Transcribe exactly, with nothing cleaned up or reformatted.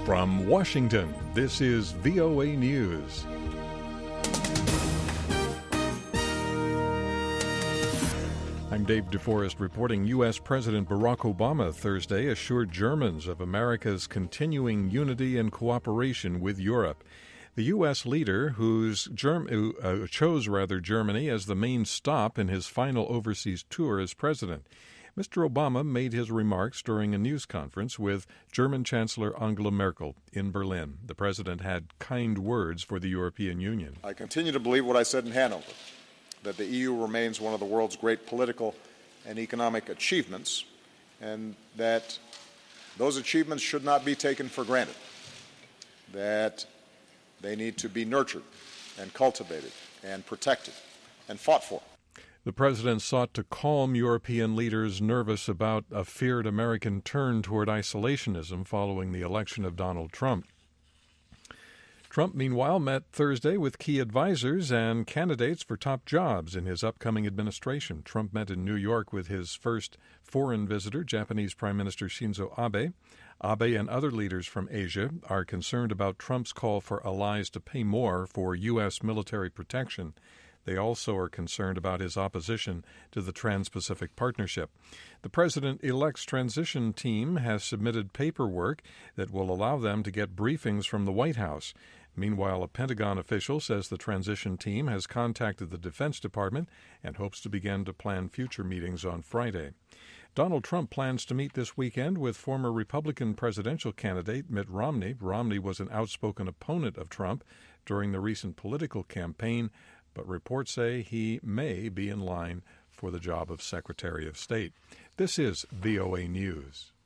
From Washington, this is V O A News. I'm Dave DeForest reporting. U S. President Barack Obama Thursday assured Germans of America's continuing unity and cooperation with Europe. The U S leader, who's Germ- who uh, chose rather Germany as the main stop in his final overseas tour as president. Mister Obama made his remarks during a news conference with German Chancellor Angela Merkel in Berlin. The president had kind words for the European Union. I continue to believe what I said in Hanover, that the E U remains one of the world's great political and economic achievements, and that those achievements should not be taken for granted, that they need to be nurtured and cultivated and protected and fought for. The president sought to calm European leaders nervous about a feared American turn toward isolationism following the election of Donald Trump. Trump, meanwhile, met Thursday with key advisors and candidates for top jobs in his upcoming administration. Trump met in New York with his first foreign visitor, Japanese Prime Minister Shinzo Abe. Abe and other leaders from Asia are concerned about Trump's call for allies to pay more for U S military protection. They also are concerned about his opposition to the Trans-Pacific Partnership. The president-elect's transition team has submitted paperwork that will allow them to get briefings from the White House. Meanwhile, a Pentagon official says the transition team has contacted the Defense Department and hopes to begin to plan future meetings on Friday. Donald Trump plans to meet this weekend with former Republican presidential candidate Mitt Romney. Romney was an outspoken opponent of Trump during the recent political campaign, but reports say he may be in line for the job of Secretary of State. This is V O A News.